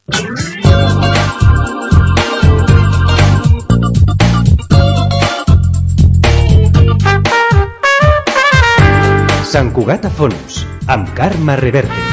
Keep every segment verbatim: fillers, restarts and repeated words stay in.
Sant Cugat a fons, amb Carme Reverte.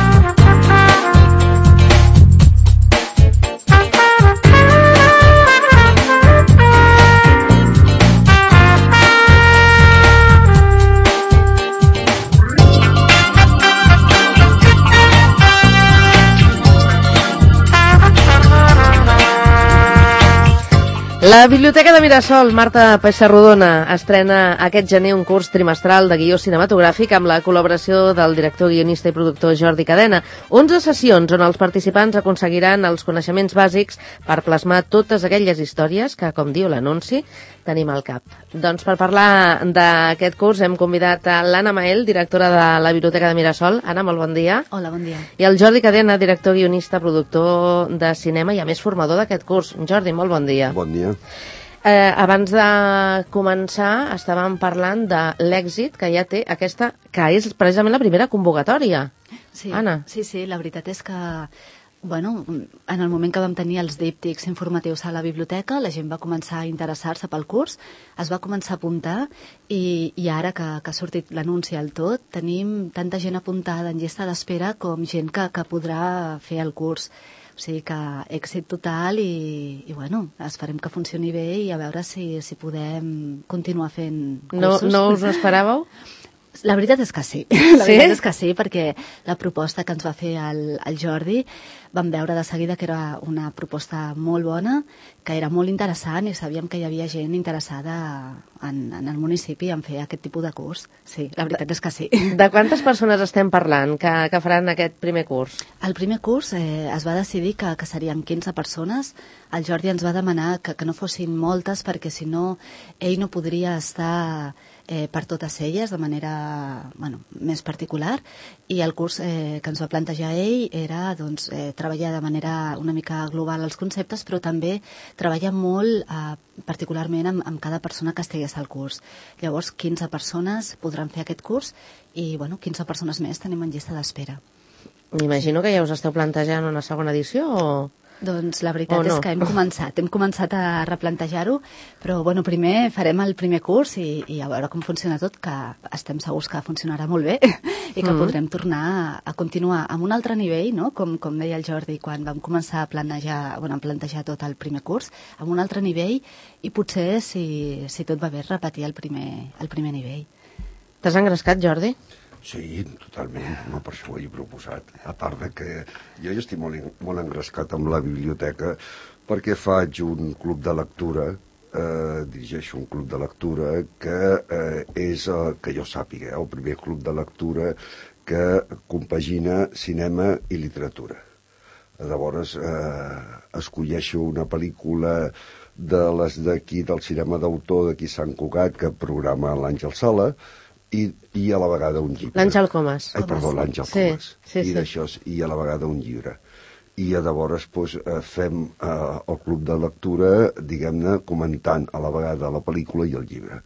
La Biblioteca de Mirasol, Marta Pessarrodona, estrena aquest gener un curs trimestral de guió cinematogràfic amb la col·laboració del director, guionista i productor Jordi Cadena. onze sessions on els participants aconseguiran els coneixements bàsics per plasmar totes aquelles històries que, com diu l'anunci, tenim al cap. Doncs per parlar d'aquest curs hem convidat a l'Anna Mael, directora de la Biblioteca de Mirasol. Anna, molt bon dia. Hola, bon dia. I el Jordi Cadena, director, guionista, productor de cinema i a més formador d'aquest curs. Jordi, molt bon dia. Bon dia. Eh, abans de començar estàvem parlant de l'èxit que ja té aquesta, que és precisament la primera convocatòria. Sí, Anna. sí, sí, la veritat és que bueno, en el moment que vam tenir els díptics informatius a la biblioteca, la gent va començar a interessar-se pel curs, es va començar a apuntar i, i ara que, que ha sortit l'anunci al tot, tenim tanta gent apuntada en llista d'espera com gent que, que podrà fer el curs. O sigui que èxit total i, i bueno, esperem que funcioni bé i a veure si, si podem continuar fent cursos. No, no us ho esperàveu? La veritat és que sí. La sí? veritat és que sí, perquè la proposta que ens va fer el, el Jordi vam veure de seguida que era una proposta molt bona, que era molt interessant i sabíem que hi havia gent interessada en, en el municipi en fer aquest tipus de curs. Sí, la veritat és que sí. De quantes persones estem parlant que, que faran aquest primer curs? El primer curs eh, es va decidir que, que serien quinze persones. El Jordi ens va demanar que, que no fossin moltes perquè si no ell no podria estar Eh, per totes elles de manera bueno, més particular i el curs eh, que ens va plantejar ell era doncs, eh, treballar de manera una mica global els conceptes però també treballar molt eh, particularment amb, amb cada persona que estigués al curs. Llavors quinze persones podran fer aquest curs i bueno, quinze persones més tenim en llista d'espera. M'imagino que ja us esteu plantejant una segona edició o... Doncs la veritat no? és que hem començat, hem començat a replantejar-ho, però bueno, primer farem el primer curs i, i a veure com funciona tot, que estem segurs que funcionarà molt bé i que mm. podrem tornar a, a continuar amb un altre nivell, no? com, com deia el Jordi quan vam començar a planejar, bueno, a plantejar tot el primer curs, amb un altre nivell i potser, si, si tot va bé, repetir el primer, el primer nivell. T'has engrescat, Jordi? Sí, totalment, no, per això ho he proposat. A part de que jo ja estic molt, molt engrescat amb la biblioteca perquè faig un club de lectura, eh, dirigeixo un club de lectura que eh, és, eh, que jo sàpiga, el primer club de lectura que compagina cinema i literatura. Llavors, eh, escolleixo una pel·lícula de les d'aquí, del cinema d'autor d'aquí Sant Cugat, que programa l'Àngel Sala, I, i a la vegada un llibre. L'Àngel Comas. Ai, perdó, l'Àngel sí, Comas. Sí, I sí. d'això, i a la vegada un llibre. I llavors pues, fem eh, el club de lectura, diguem-ne, comentant a la vegada la pel·lícula i el llibre.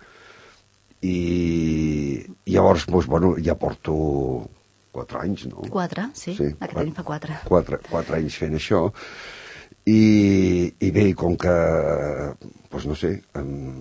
I, i llavors, pues, bueno, ja porto quatre anys, no? Quatre, sí, sí aquest quatre, any fa quatre. quatre. Quatre anys fent això. I, i bé, com que, pues, no sé, em,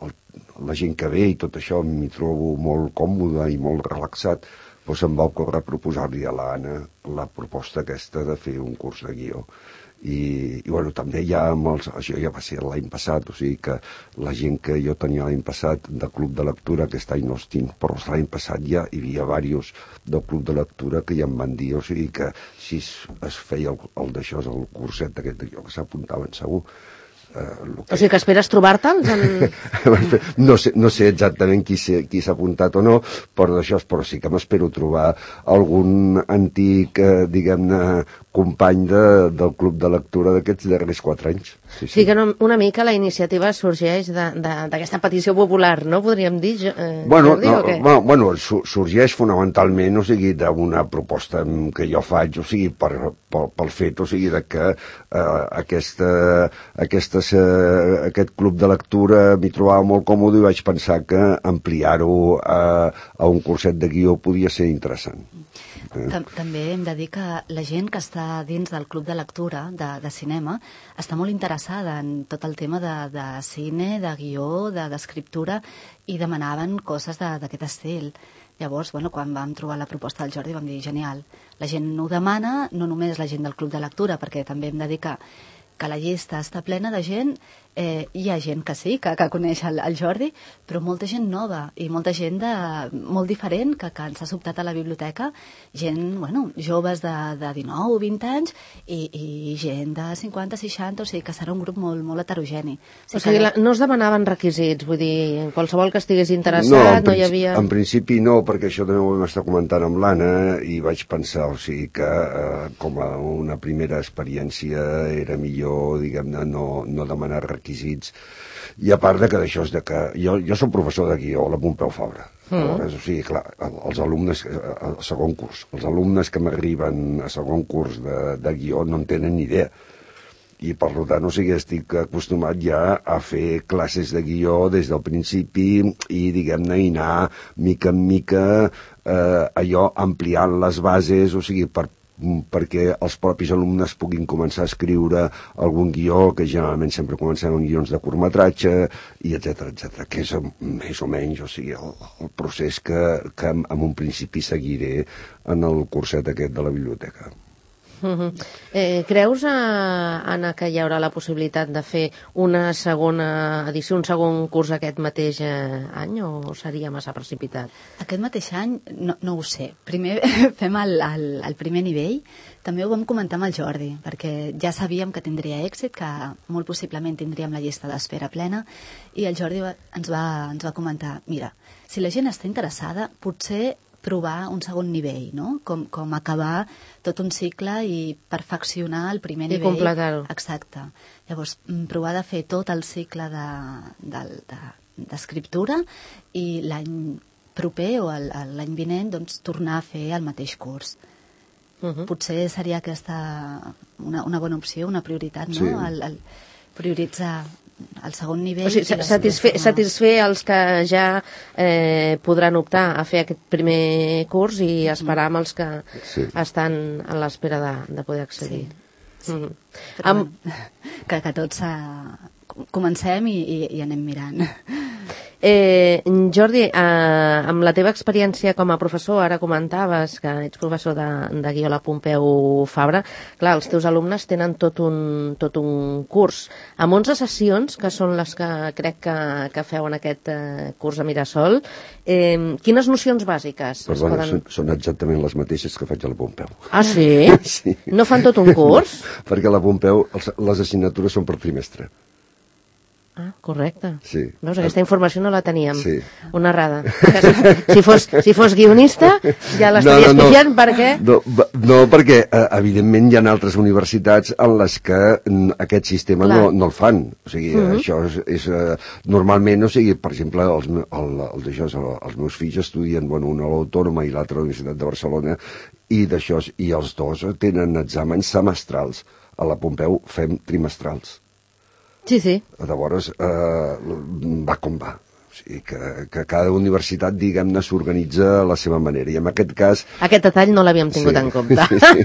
la gent que ve i tot això m'hi trobo molt còmode i molt relaxat, doncs em va ocórrer proposar-li a l'Anna la proposta aquesta de fer un curs de guió. I, i bueno, també ja amb els, això ja va ser l'any passat, o sigui que la gent que jo tenia l'any passat de club de lectura, aquest any no els tinc, però l'any passat ja hi havia diversos del club de lectura que ja em van dir, o sigui que si es, es feia el, el d'això, el curset d'aquest de guió, que s'apuntaven segur. Uh, que... O sigui que esperes trobar-te'ls? En... no, sé, no sé exactament qui s'ha qui s'ha apuntat o no, però d'això, però sí que m'espero trobar algun antic, eh, diguem-ne, company de, del club de lectura d'aquests darrers quatre anys. Sí, sí. sí que no, una mica la iniciativa sorgeix d'aquesta petició popular, no? Podríem dir, eh, bueno, Jordi, no, o què? Bueno, bueno, sorgeix fonamentalment, o sigui, d'una proposta que jo faig, o sigui, per, per, pel fet, o sigui, de que eh, aquesta, aquesta, eh, aquest club de lectura m'hi trobava molt còmode i vaig pensar que ampliar-ho a, a un curset de guió podia ser interessant. També hem de dir que la gent que està està dins del club de lectura de, de cinema, està molt interessada en tot el tema de, de cine, de guió, de, d'escriptura, i demanaven coses de, d'aquest estil. Llavors, bueno, quan vam trobar la proposta del Jordi vam dir, genial, la gent ho demana, no només la gent del club de lectura, perquè també hem de dir que, que la llista està plena de gent. Eh, hi ha gent que sí, que, que coneix el, el Jordi, però molta gent nova i molta gent de, molt diferent que, que ens ha sobtat a la biblioteca, gent, bueno, joves de, de dinou o vint anys i, i gent de cinquanta, seixanta, o sigui que serà un grup molt, molt heterogeni. O sigui, o sigui que... la, no es demanaven requisits, vull dir, en qualsevol que estigués interessat, no, no hi havia... En principi no, perquè això també ho vam estar comentant amb l'Anna i vaig pensar, o sigui que eh, com a una primera experiència era millor, diguem-ne, no, no demanar requisits requisits, i a part de que d'això és de que jo, jo soc professor de guió a la Pompeu Fabra. Mm. Aleshores, o sigui, clar, els alumnes a segon curs, els alumnes que m'arriben a segon curs de, de guió no en tenen ni idea, i per tant, o sigui, estic acostumat ja a fer classes de guió des del principi i, diguem-ne, anar mica en mica eh, allò ampliant les bases, o sigui, per perquè els propis alumnes puguin començar a escriure algun guió, que generalment sempre comencem amb guions de curtmetratge, i etcètera, etcètera, que és més o menys, o sigui, el, el procés que, que en un principi seguiré en el curset aquest de la biblioteca. Uh-huh. Eh, creus, Anna, que hi haurà la possibilitat de fer una segona edició, un segon curs aquest mateix eh, any, o seria massa precipitat? Aquest mateix any no, no ho sé. Primer fem el, el, el primer nivell. També ho vam comentar amb el Jordi, perquè ja sabíem que tindria èxit, que molt possiblement tindríem la llista d'espera plena, i el Jordi va, ens, va, ens va comentar, mira, si la gent està interessada, potser provar un segon nivell, no? Com, com acabar tot un cicle i perfeccionar el primer I nivell. I completar-ho. Exacte. Llavors, provar de fer tot el cicle de, de, de, d'escriptura i l'any proper o el, l'any vinent doncs, tornar a fer el mateix curs. Uh-huh. Potser seria aquesta una, una bona opció, una prioritat, no? Sí. El, el prioritzar el segon nivell... O sigui, satisfer, satisfer els que ja eh, podran optar a fer aquest primer curs i esperar amb els que sí. estan a l'espera de, de poder accedir. Sí. Sí. Mm. Però, Am... bueno, que, que tots uh, comencem i, i, i anem mirant. Eh, Jordi, eh, amb la teva experiència com a professor, ara comentaves que ets professor de, de guió a la Pompeu Fabra, clar, els teus alumnes tenen tot un, tot un curs. Amb onze sessions, que són les que crec que, que feu en aquest eh, curs a Mirasol, eh, quines nocions bàsiques? Perdona, poden... són, són exactament les mateixes que faig a la Pompeu. Ah, sí? Sí. No fan tot un curs? No, perquè a la Pompeu els, les assignatures són per trimestre. Ah, correcte. Sí. Veus, aquesta informació no la teníem. Sí. Una errada. Si, si, fos, si fos guionista, ja l'estaries no, no, no. pixant, per què? No, no, perquè eh, evidentment hi ha altres universitats en les que aquest sistema no, no el fan. O sigui, uh-huh. això és, és eh, normalment, o sigui, per exemple, els, el, el, els, els meus fills estudien, bueno, una a l'Autònoma i l'altra a la Universitat de Barcelona, i d'això, i els dos tenen exàmens semestrals. A la Pompeu fem trimestrals. Sí, sí. Llavors, eh, va com va. O sigui, que, que cada universitat, diguem-ne, s'organitza a la seva manera. I en aquest cas... Aquest detall no l'havíem tingut sí. en compte.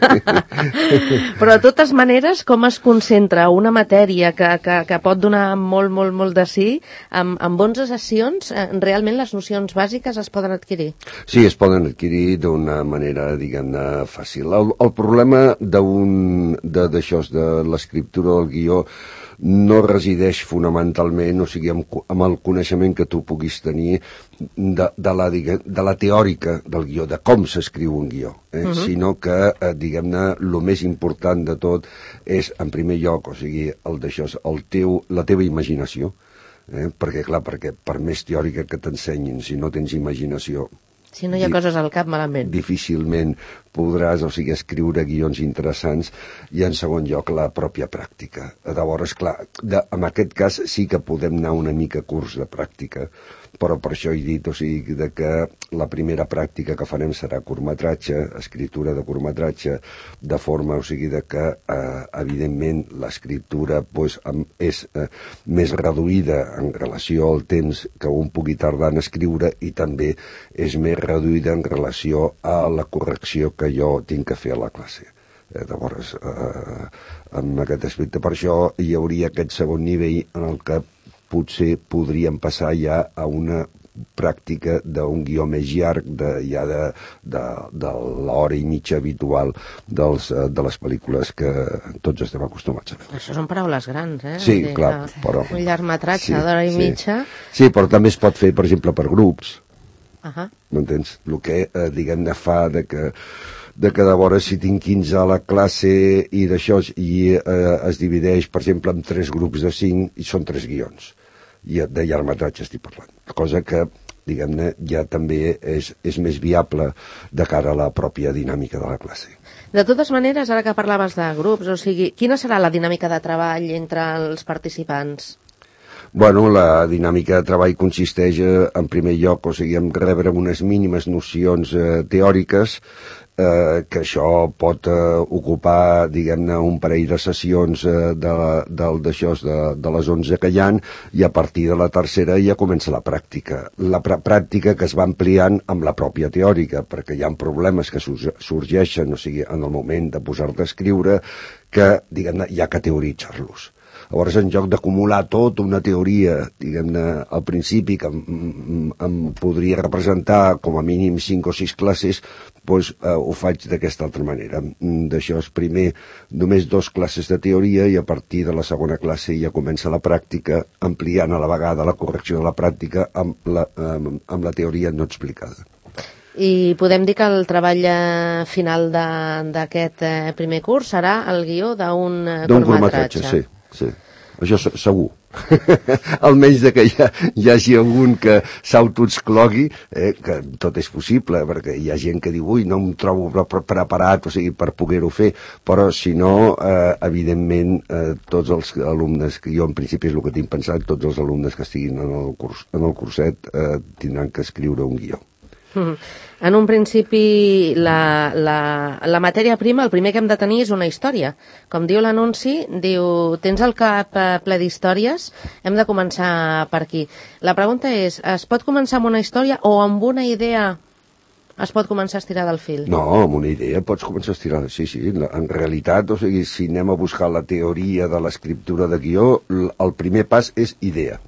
Sí. Però, de totes maneres, com es concentra una matèria que, que, que pot donar molt, molt, molt de sí, amb, amb onze sessions, eh, realment les nocions bàsiques es poden adquirir? Sí, es poden adquirir d'una manera, diguem-ne, fàcil. El, el problema d'un, de, d'això, de l'escriptura del guió, no resideix fonamentalment, o sigui, amb, amb el coneixement que tu puguis tenir de, de, la, de la teòrica del guió, de com s'escriu un guió, eh? uh-huh. sinó que, eh, diguem-ne, el més important de tot és, en primer lloc, o sigui, el d'això, el teu, la teva imaginació, eh? perquè, clar, perquè per més teòrica que t'ensenyin, si no tens imaginació... Si no hi ha coses al cap, malament. Difícilment podràs, o sigui, escriure guions interessants, i en segon lloc la pròpia pràctica. Llavors, clar, de, en aquest cas sí que podem anar una mica a curs de pràctica, però per això he dit, o sigui, de que la primera pràctica que farem serà curtmetratge, escriptura de curtmetratge, de forma, o sigui, de que, eh, evidentment, l'escriptura pues, és eh, més reduïda en relació al temps que un pugui tardar en escriure, i també és més reduïda en relació a la correcció que jo tinc que fer a la classe. Eh, llavors, eh, amb aquest aspecte, per això hi hauria aquest segon nivell en el que potser podríem passar ja a una pràctica d'un guió més llarg de, ja de, de, de l'hora i mitja habitual dels, de les pel·lícules que tots estem acostumats a veure. Això són paraules grans, eh? Sí, dir, clar, però... Un llargmetratge sí, d'hora i sí. mitja... Sí, però també es pot fer, per exemple, per grups. Uh -huh. M'entens? El que, eh, diguem-ne, fa de que de que de vora si tinc quinze a la classe i d'això i eh, es divideix, per exemple, en tres grups de cinc i són tres guions. I de llargmetratge estic parlant. Cosa que, diguem-ne, ja també és, és més viable de cara a la pròpia dinàmica de la classe. De totes maneres, ara que parlaves de grups, o sigui, quina serà la dinàmica de treball entre els participants? Bueno, la dinàmica de treball consisteix, eh, en primer lloc, o sigui, en rebre unes mínimes nocions eh, teòriques, eh, que això pot eh, ocupar, diguem-ne, un parell de sessions eh, de, del, d'això, de, de les onze que hi ha, i a partir de la tercera ja comença la pràctica. La pr pràctica que es va ampliant amb la pròpia teòrica, perquè hi ha problemes que sorgeixen, o sigui, en el moment de posar-te a escriure, que, diguem-ne, hi ha que teoritzar-los. Llavors, en lloc d'acumular tota una teoria, diguem-ne, al principi, que em, em podria representar com a mínim cinc o sis classes, doncs eh, ho faig d'aquesta altra manera. D'això és primer només dos classes de teoria i a partir de la segona classe ja comença la pràctica, ampliant a la vegada la correcció de la pràctica amb la, amb, amb la teoria no explicada. I podem dir que el treball eh, final d'aquest eh, primer curs serà el guió d'un eh, curtmetratge. Sí. Sí, això segur. Almenys de que hi, ha, hi hagi algun que s'autoexclogui, eh, que tot és possible, perquè hi ha gent que diu, ui, no em trobo pre preparat, o sigui, per poder-ho fer, però si no, eh, evidentment, eh, tots els alumnes, que jo en principi és el que tinc pensat, tots els alumnes que estiguin en el, curs, en el curset eh, tindran que escriure un guió. En un principi, la, la, la matèria prima, el primer que hem de tenir és una història. Com diu l'anunci, diu, tens el cap ple d'històries, hem de començar per aquí. La pregunta és, es pot començar amb una història o amb una idea es pot començar a estirar del fil? No, amb una idea pots començar a estirar, sí, sí. En realitat, o sigui, si anem a buscar la teoria de l'escriptura de guió, el primer pas és idea.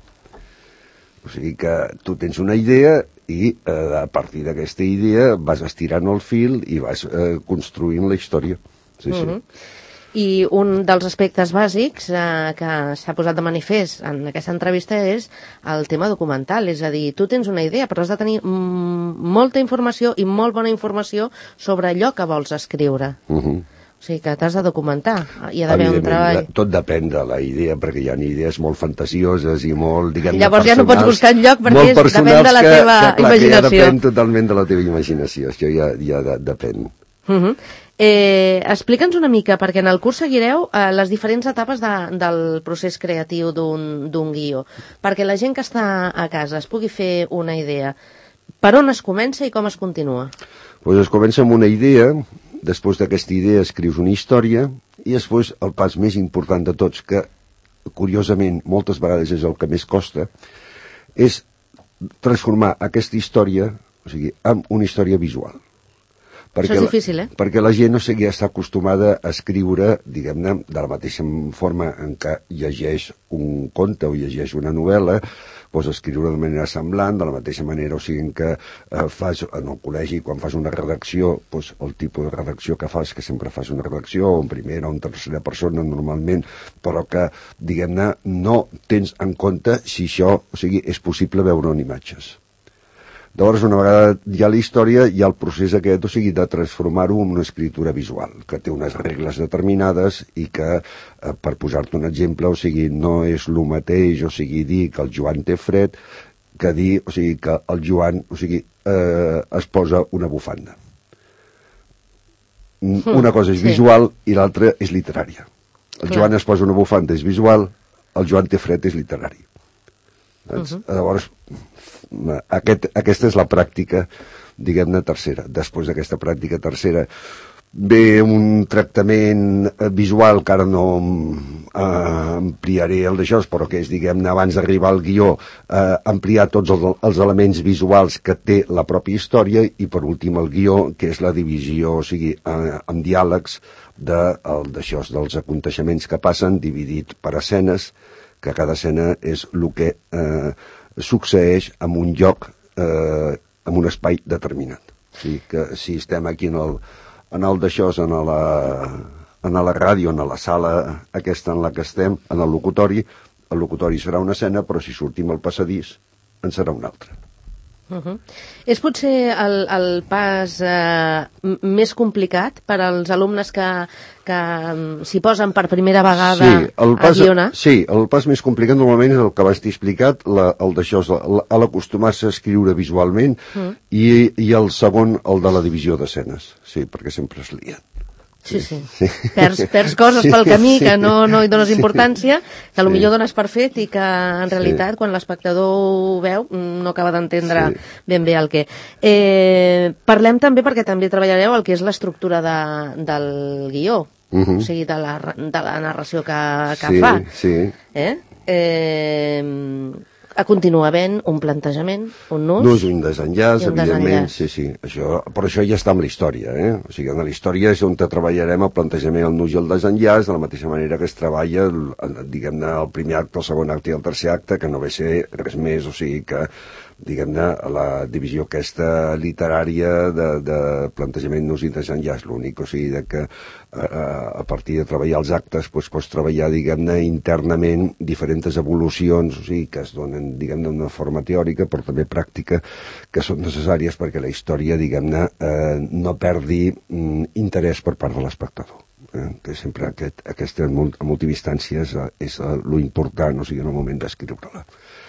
O sigui que tu tens una idea i eh, a partir d'aquesta idea vas estirant el fil i vas eh, construint la història. Sí, sí. Uh-huh. I un dels aspectes bàsics eh, que s'ha posat de manifest en aquesta entrevista és el tema documental, és a dir, tu tens una idea però has de tenir mm, molta informació i molt bona informació sobre allò que vols escriure. Uh-huh. O sigui que t'has de documentar, hi ha d'haver un treball. Tot depèn de la idea, perquè hi ha idees molt fantasioses i molt, diguem-ne, llavors ja no pots buscar enlloc perquè és, depèn de la que, teva que, clar, imaginació. Que ja depèn totalment de la teva imaginació, això ja, ja de, depèn. Uh-huh. eh, Explica'ns una mica, perquè en el curs seguireu eh, les diferents etapes de, del procés creatiu d'un guió, perquè la gent que està a casa es pugui fer una idea. Per on es comença i com es continua? Pues es comença amb una idea. Després d'aquesta idea escrius una història i després el pas més important de tots, que curiosament moltes vegades és el que més costa, és transformar aquesta història, o sigui, en una història visual. Perquè Això és difícil, eh? La, perquè la gent no sigui està acostumada a escriure, diguem-ne, de la mateixa forma en què llegeix un conte o llegeix una novel·la, doncs escriure de manera semblant, de la mateixa manera, o sigui que eh, fas en el col·legi, quan fas una redacció, doncs el tipus de redacció que fas, que sempre fas una redacció, o en primera o en tercera persona normalment, però que, diguem-ne, no tens en compte si això, o sigui, és possible veure en imatges. Llavors, una vegada hi ha la història, hi ha el procés aquest, o sigui, de transformar-ho en una escritura visual, que té unes regles determinades i que, eh, per posar-te un exemple, o sigui, no és el mateix, o sigui, dir que el Joan té fred, que dir, o sigui, que el Joan, o sigui, eh, es posa una bufanda. Una cosa és visual i l'altra és literària. El Joan es posa una bufanda, és visual, el Joan té fred, és literari. Uh-huh. Llavors, aquest, aquesta és la pràctica, diguem-ne, tercera. Després d'aquesta pràctica tercera ve un tractament visual que ara no, eh, ampliaré el d'això, però que és, diguem-ne, abans d'arribar al guió, eh, ampliar tots els, els elements visuals que té la pròpia història, i per últim el guió, que és la divisió, o sigui, eh, amb diàlegs de, el, d'això, dels aconteixements que passen, dividit per escenes, que cada escena és el que eh, succeeix en un lloc, eh, en un espai determinat. O sigui, que si estem aquí en el, en el d'això, en la, en la ràdio, en la sala aquesta en la que estem, en el locutori, el locutori serà una escena, però si sortim al passadís, en serà una altra. Uh -huh. És potser el, el pas eh, més complicat per als alumnes que, que s'hi posen per primera vegada sí, el pas, a guionar? Sí, el pas més complicat normalment és el que vas dir explicat, la, el d'això, l'acostumar-se a escriure visualment, uh-huh. i, i el segon, el de la divisió d'escenes, sí, perquè sempre es lien. Sí, sí. sí. Perds, perds coses pel camí que no, no hi dones importància, que potser sí. dones per fet i que en realitat sí. quan l'espectador ho veu no acaba d'entendre sí. ben bé el què. Eh, parlem també, perquè també treballareu el que és l'estructura de, del guió, uh-huh. o sigui, de la, de la narració que, que sí, fa. Sí. Eh? Eh, a continua havent un plantejament, un nus... Nus i un desenllaç, un evidentment, desenllaç. sí, sí. Això, però això ja està amb la història, eh? O sigui, en la història és on treballarem el plantejament, el nus i el desenllaç, de la mateixa manera que es treballa, diguem-ne, el primer acte, el segon acte i el tercer acte, que no ve ser res més, o sigui que, diguem-ne, la divisió aquesta literària de, de plantejament, nus i desenllaç, l'únic, o sigui, de que a, a partir de treballar els actes, doncs, pots treballar, diguem-ne, internament diferents evolucions, o sigui, que es donen, diguem-ne, d'una forma teòrica, però també pràctica, que són necessàries perquè la història, diguem-ne, eh, no perdi mm, interès per part de l'espectador. Eh, que sempre aquest, aquesta, en última instància, és, és lo important, o sigui, en el moment d'escriure-la.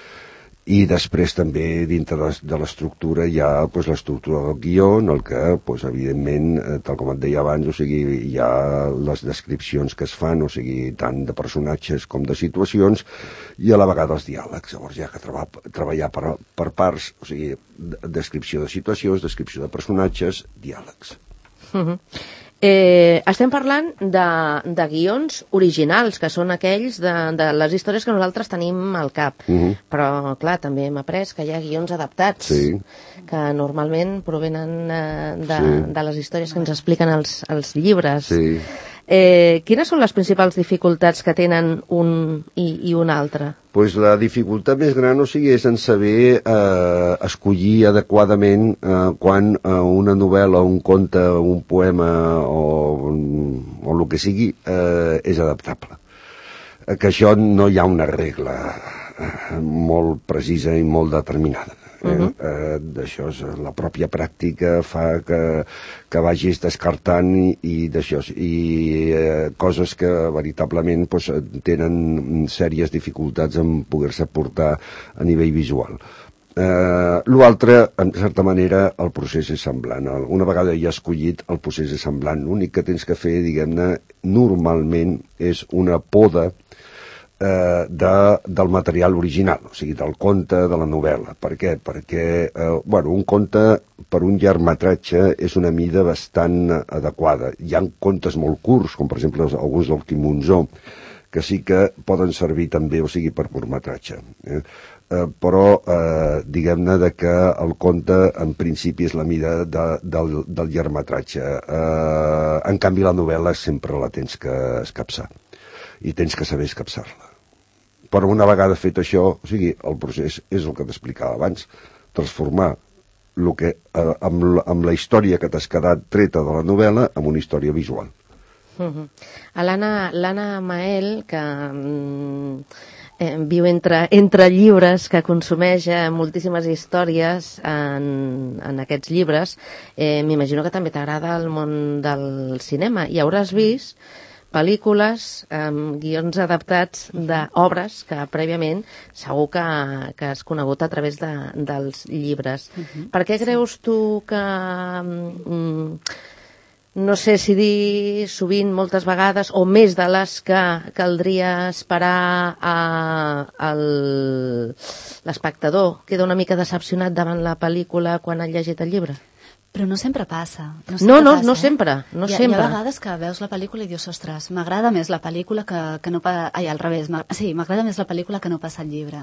I després també dintre de l'estructura hi ha pues, l'estructura del guió, en el que, pues, evidentment, tal com et deia abans, o sigui, hi ha les descripcions que es fan, o sigui, tant de personatges com de situacions, i a la vegada els diàlegs. Llavors hi ha que treba, treballar per, per parts, o sigui, descripció de situacions, descripció de personatges, diàlegs. Uh-huh. Eh, estem parlant de, de guions originals, que són aquells de, de les històries que nosaltres tenim al cap. Uh-huh. Però, clar, també hem après que hi ha guions adaptats, sí. que normalment provenen eh, de, sí. de les històries que ens expliquen els, els llibres. Sí. Eh, quines són les principals dificultats que tenen un i, i un altre? Pues la dificultat més gran, o sigui, és en saber eh, escollir adequadament eh, quan eh, una novel·la, un conte, un poema o, o el que sigui eh, és adaptable. Eh, que això no hi ha una regla eh, molt precisa i molt determinada. Eh? Uh-huh. eh, d'això és la pròpia pràctica fa que, que vagis descartant i, i d'això i eh, coses que veritablement pues, tenen sèries dificultats en poder-se portar a nivell visual. Eh, l'altre, en certa manera, el procés és semblant. Una vegada ja escollit, el procés és semblant. L'únic que tens que fer, diguem-ne, normalment és una poda Eh, de, del material original, o sigui, del conte, de la novel·la. Per què? Perquè, eh, bueno, un conte per un llargmetratge és una mida bastant adequada. Hi ha contes molt curts, com per exemple alguns del Quim Monzó, que sí que poden servir també, o sigui, per curtmetratge. Eh? Eh, però, eh, diguem-ne de que el conte, en principi, és la mida de, del, del llargmetratge. Eh, en canvi, la novel·la sempre la tens que escapçar. I tens que saber escapçar-la. Però una vegada fet això, o sigui, el procés és el que t'explicava abans, transformar el que, eh, amb, amb la història que t'has quedat treta de la novel·la en una història visual. Uh-huh. L'Anna Mael, que mm, eh, viu entre, entre llibres, que consumeix eh, moltíssimes històries en, en aquests llibres, eh, m'imagino que també t'agrada el món del cinema, i hauràs vist pel·lícules amb guions adaptats d'obres que prèviament segur que, que has conegut a través de, dels llibres. Uh-huh. Per què creus tu que, mm, no sé si dir sovint, moltes vegades, o més de les que caldria esperar a, a l'espectador queda una mica decepcionat davant la pel·lícula quan ha llegit el llibre? Però no sempre passa. No, no, no, passa, no eh? sempre. No hi, sempre. Hi ha vegades que veus la pel·lícula i dius, ostres, m'agrada més la pel·lícula que, que no... Pa... Ai, al revés. Sí, m'agrada més la pel·lícula que no passa el llibre.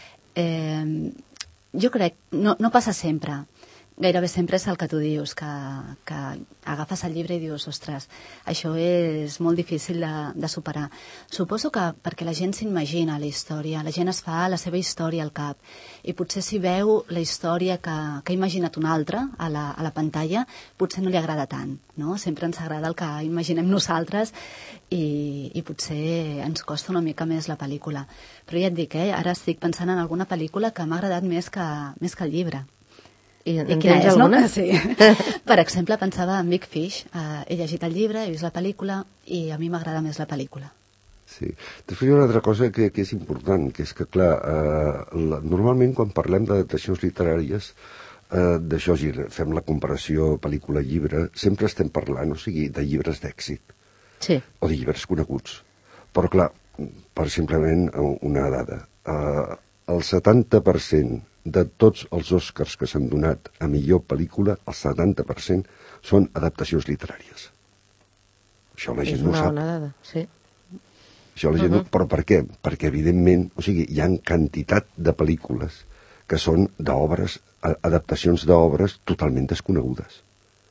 Eh, jo crec... No, no passa sempre. Gairebé sempre és el que tu dius, que, que agafes el llibre i dius, ostres, això és molt difícil de, de superar. Suposo que perquè la gent s'imagina la història, la gent es fa la seva història al cap, i potser si veu la història que, que ha imaginat un altre a la, a la pantalla, potser no li agrada tant, no? Sempre ens agrada el que imaginem nosaltres i, i potser ens costa una mica més la pel·lícula. Però ja et dic, eh, ara estic pensant en alguna pel·lícula que m'ha agradat més que, més que el llibre. I, I quina és, alguna? No? Sí. Per exemple, pensava en Big Fish. Uh, he llegit el llibre, he vist la pel·lícula i a mi m'agrada més la pel·lícula. Sí. Després hi ha una altra cosa que, que és important, que és que, clar, eh, la, normalment quan parlem d'adaptacions literàries, eh, d'això, fem la comparació pel·lícula-llibre, sempre estem parlant, o sigui, de llibres d'èxit. Sí. O de llibres coneguts. Però, clar, per simplement una dada, eh, el setanta per cent de tots els Oscars que s'han donat a millor pel·lícula, el setanta per cent són adaptacions literàries. Això la gent no ho sap. És una bona dada, sí. Això la gent uh-huh. no... Però per què? Perquè, evidentment, o sigui, hi ha quantitat de pel·lícules que són d'obres, adaptacions d'obres totalment desconegudes.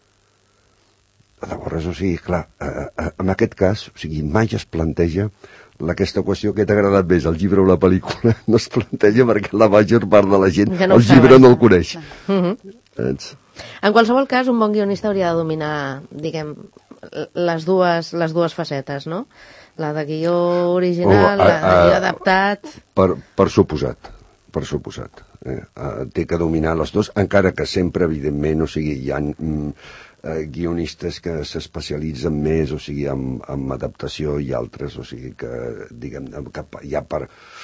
Llavors, o sigui, clar, eh, eh, en aquest cas, o sigui, mai es planteja aquesta qüestió que t'ha agradat més, el llibre o la pel·lícula, no es planteja perquè la major part de la gent no el llibre no el coneix. Uh-huh. En qualsevol cas, un bon guionista hauria de dominar, diguem, les dues, les dues facetes, no? La de guió original, oh, a, a, la de guió adaptat... Per, per suposat, per suposat. Eh? Té que dominar les dues, encara que sempre, evidentment, o sigui, hi ha... Mm, Eh, guionistes que s'especialitzen més, o sigui, en, en adaptació i altres, o sigui, que, diguem, que ja per,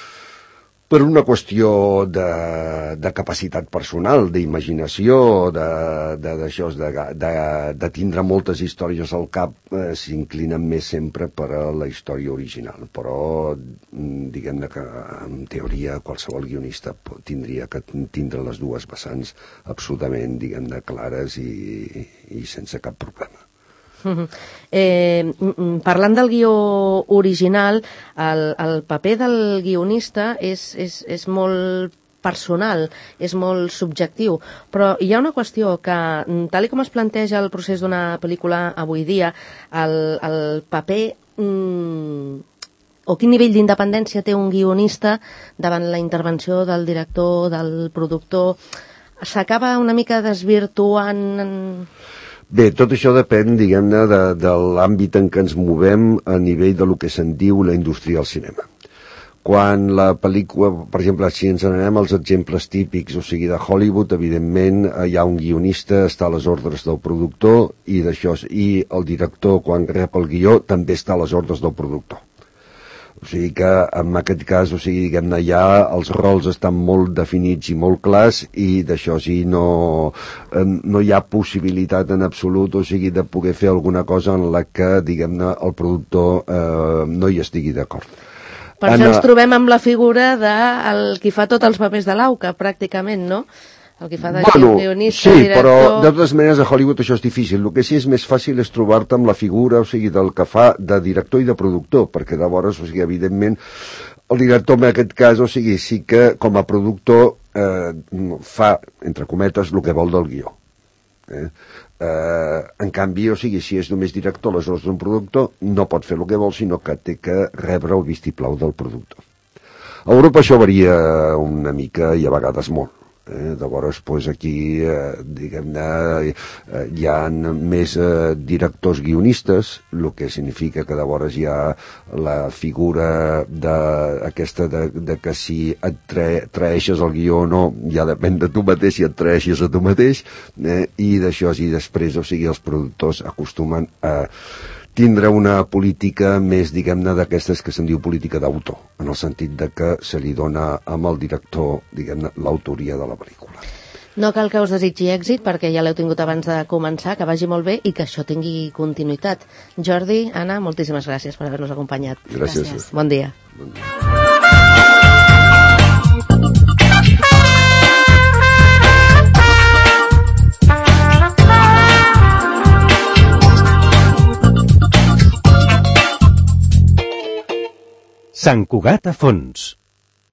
per una qüestió de, de capacitat personal, d'imaginació, de, de, d'això, de, de, de tindre moltes històries al cap, eh, s'inclinen més sempre per a la història original. Però, diguem-ne que, en teoria, qualsevol guionista tindria que tindre les dues vessants absolutament, diguem-ne, clares i, i sense cap problema. Uh-huh. Eh, parlant del guió original, el, el paper del guionista és, és, és molt personal, és molt subjectiu, però hi ha una qüestió que, tal com es planteja el procés d'una pel·lícula avui dia, el, el paper mm, o quin nivell d'independència té un guionista davant la intervenció del director, del productor, s'acaba una mica desvirtuant... En... Bé, tot això depèn, diguem-ne, de, de l'àmbit en què ens movem a nivell de lo que se'n diu la indústria del cinema. Quan la pel·lícula, per exemple, si ens n'anem als exemples típics, o sigui, de Hollywood, evidentment, hi ha un guionista, està a les ordres del productor, i d'això, i el director, quan rep el guió, també està a les ordres del productor. O sigui que, en aquest cas, o sigui, diguem-ne, ja els rols estan molt definits i molt clars i d'això sí, no, no hi ha possibilitat en absolut, o sigui, de poder fer alguna cosa en la que, diguem-ne, el productor eh, no hi estigui d'acord. Per això ens trobem amb la figura de el qui fa tots els papers de l'Auca, pràcticament, no? El que fa de bueno, guionista, sí, director... però de totes maneres a Hollywood això és difícil. El que sí és més fàcil és trobar-te amb la figura, o sigui, del que fa de director i de productor, perquè llavors, o sigui, evidentment, el director en aquest cas, o sigui, sí que com a productor eh, fa, entre cometes, el que vol del guió. Eh? Eh, en canvi, o sigui, si és només director a les ordres d'un productor, no pot fer el que vol, sinó que té que rebre el vistiplau del productor. A Europa això varia una mica i a vegades molt. Eh, llavors, pues, aquí, eh, diguem-ne, eh, hi ha més eh, directors guionistes, el que significa que llavors hi ha la figura de, aquesta de, de que si et tra traeixes el guió o no, ja depèn de tu mateix, si et traeixes a tu mateix, eh, i d'això, i després, o sigui, els productors acostumen a tindre una política més, diguem-ne, d'aquestes que se'n diu política d'autor, en el sentit de que se li dona amb el director, diguem-ne, l'autoria de la pel·lícula. No cal que us desitgi èxit, perquè ja l'heu tingut abans de començar, que vagi molt bé i que això tingui continuïtat. Jordi, Anna, moltíssimes gràcies per haver-nos acompanyat. Gràcies. gràcies. Bon dia. Bon dia. Sant Cugat a fons.